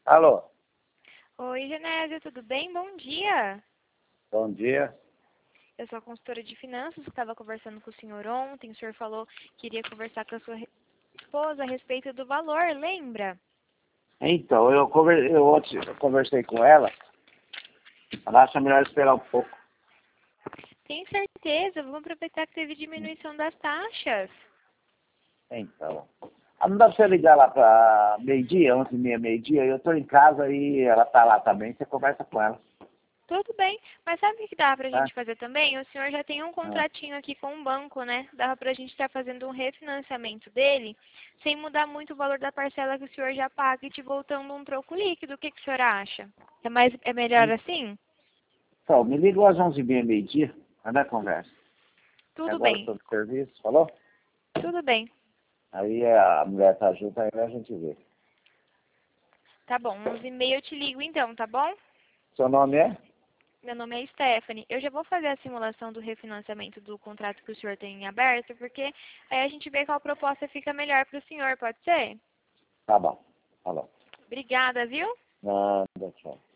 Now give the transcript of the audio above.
Alô, Oi, Genésio, tudo bem? Bom dia. bom dia. Eu sou a consultora de finanças, que estava conversando com o senhor ontem. O senhor falou que iria conversar com a sua esposa a respeito do valor, lembra? Então, eu conversei com ela, ela acha melhor esperar um pouco. Tenho certeza, vamos aproveitar que teve diminuição das taxas. Então, não dá pra você ligar lá pra meio-dia, 11h30, meio-dia, eu tô em casa e ela tá lá também, você conversa com ela, Tudo bem, mas sabe o que dá pra tá? gente fazer também? O senhor já tem um Ah, contratinho aqui com o banco, né? Dava pra gente estar fazendo um refinanciamento dele, sem mudar muito o valor da parcela que o senhor já paga e te voltando um troco líquido. O que que o senhor acha? É melhor assim? Então, me liga às 11h30, meio-dia, anda conversa. Tudo Agora eu bem, tô no serviço, falou? tudo bem. Aí a mulher tá junto, aí a gente vê. Tá bom, 11h30 eu te ligo então, tá bom? Seu nome é? Meu nome é Stephanie. Eu já vou fazer a simulação do refinanciamento do contrato que o senhor tem em aberto, porque aí a gente vê qual proposta fica melhor para o senhor, pode ser? Tá bom, falou. Obrigada, viu? Nada, tchau.